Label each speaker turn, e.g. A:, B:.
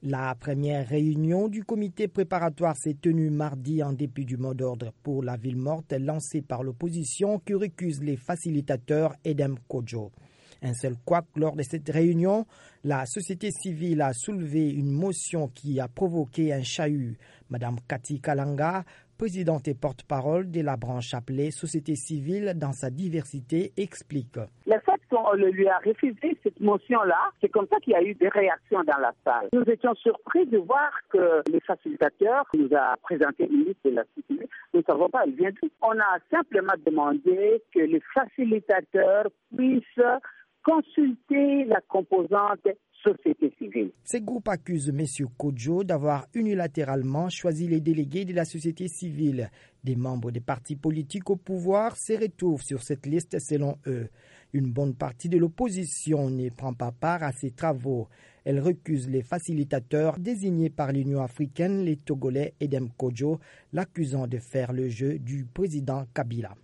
A: La première réunion du comité préparatoire s'est tenue mardi en dépit du mot d'ordre pour la ville morte lancé par l'opposition qui récuse les facilitateurs Edem Kodjo. Un seul couac lors de cette réunion, la société civile a soulevé une motion qui a provoqué un chahut. Madame Cathy Kalanga, présidente et porte-parole de la branche appelée Société civile dans sa diversité, explique.
B: Le fait qu'on lui a refusé cette motion-là, c'est comme ça qu'il y a eu des réactions dans la salle. Nous étions surpris de voir que le facilitateur nous a présenté une liste de la société. Nous ne savons pas, il vient d'où. On a simplement demandé que les facilitateurs puissent consulter la composante société civile.
A: Ces groupes accusent M. Kodjo d'avoir unilatéralement choisi les délégués de la société civile. Des membres des partis politiques au pouvoir se retrouvent sur cette liste selon eux. Une bonne partie de l'opposition ne prend pas part à ces travaux. Elle recuse les facilitateurs désignés par l'Union africaine, les Togolais Edem Kodjo, l'accusant de faire le jeu du président Kabila.